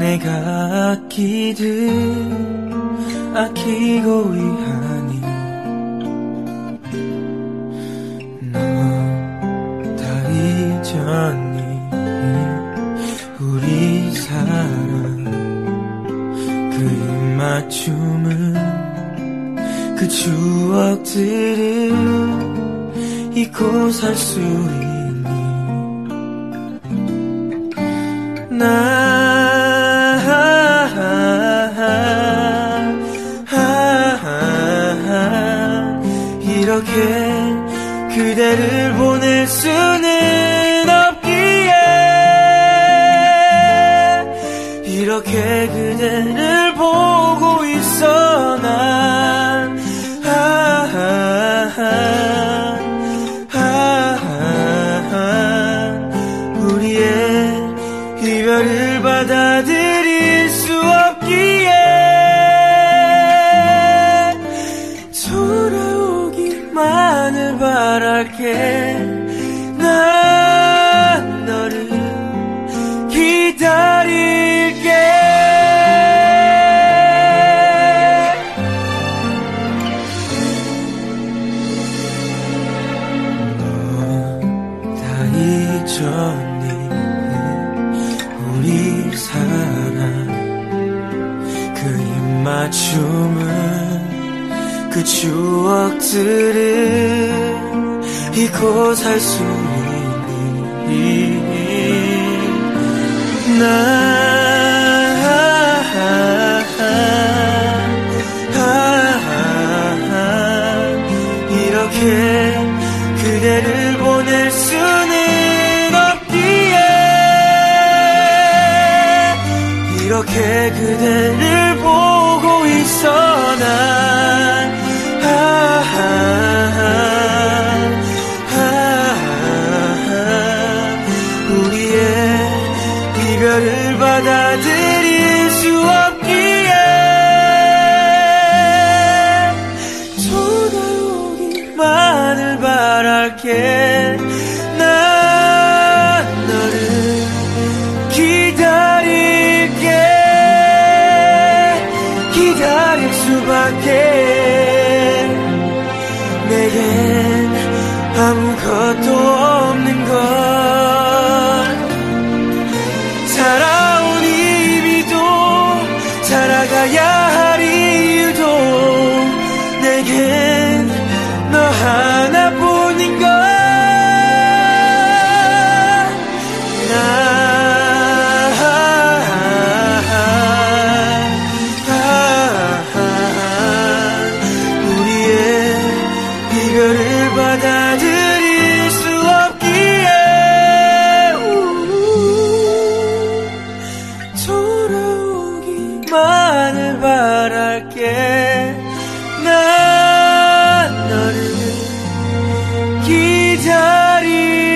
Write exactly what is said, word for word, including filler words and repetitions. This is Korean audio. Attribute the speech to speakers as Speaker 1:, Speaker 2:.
Speaker 1: 내가 아끼듯 아끼고 위하니 너 다 잊었니 우리 사랑 그 입맞춤은 그 추억들을 잊고 살 수 있니 나 이렇게 그대를 보낼 수는 없기에 이렇게 그대를 보고 있어 난 아, 아, 아, 아, 우리의 이별을 받아들일 수 없기에 돌아오기만을 바랄게 난 너를 기다릴게 너 다 잊었니 우리 사랑 그 입맞춤은 그 추억들을 잊고 살 수 있니 나 이렇게 그대를 보낼 수는 없기에 이렇게 그대를 보고 있어 난 아, 아, 아, 아, 우리의 이별을 받아들일 수 없기에 돌아오기만을 바랄게 난 너를 기다릴게 기다릴 수밖에 내겐 아무것도 없는 것 살아온 이미도 살아가야 할 이유도 내겐 너 하나뿐인 것 나 이별을 받아들일 수 없기에 돌아오기만을 바랄게 난 너를 기다릴게